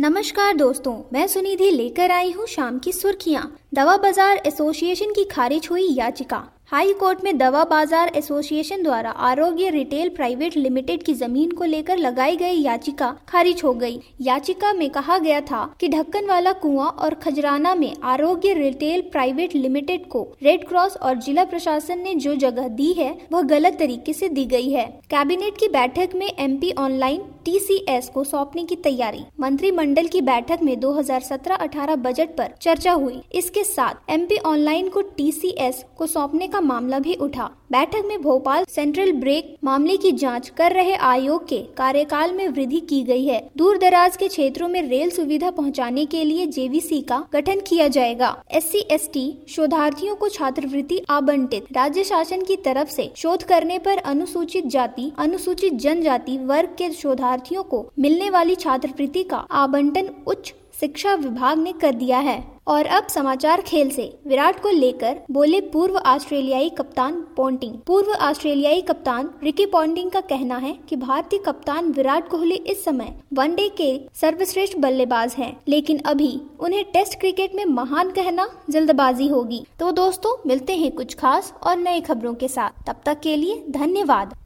नमस्कार दोस्तों, मैं सुनिधि लेकर आई हूँ शाम की सुर्खियाँ। दवा बाजार एसोसिएशन की खारिज हुई याचिका। हाई कोर्ट में दवा बाजार एसोसिएशन द्वारा आरोग्य रिटेल प्राइवेट लिमिटेड की जमीन को लेकर लगाई गई याचिका खारिज हो गई। याचिका में कहा गया था कि ढक्कन वाला कुआं और खजराना में आरोग्य रिटेल प्राइवेट लिमिटेड को रेड क्रॉस और जिला प्रशासन ने जो जगह दी है वह गलत तरीके से दी गई है। कैबिनेट की बैठक में एमपी ऑनलाइन टीसीएस को सौंपने की तैयारी। मंत्रिमंडल की बैठक में 2017-18 बजट पर चर्चा हुई। इसके साथ एमपी ऑनलाइन को टीसीएस को सौंपने का मामला भी उठा। बैठक में भोपाल सेंट्रल ब्रेक मामले की जांच कर रहे आयोग के कार्यकाल में वृद्धि की गई है। दूर दराज के क्षेत्रों में रेल सुविधा पहुंचाने के लिए जेवीसी का गठन किया जाएगा। SC/ST शोधार्थियों को छात्रवृत्ति आवंटित। राज्य शासन की तरफ से शोध करने पर अनुसूचित जाति, अनुसूचित जनजाति वर्ग के शोधार्थियों को मिलने वाली छात्रवृत्ति का आवंटन उच्च शिक्षा विभाग ने कर दिया है। और अब समाचार खेल से। विराट को लेकर बोले पूर्व ऑस्ट्रेलियाई कप्तान पोंटिंग। पूर्व ऑस्ट्रेलियाई कप्तान रिकी पोंटिंग का कहना है कि भारतीय कप्तान विराट कोहली इस समय वनडे के सर्वश्रेष्ठ बल्लेबाज हैं, लेकिन अभी उन्हें टेस्ट क्रिकेट में महान कहना जल्दबाजी होगी। तो दोस्तों, मिलते हैं कुछ खास और नए खबरों के साथ। तब तक के लिए धन्यवाद।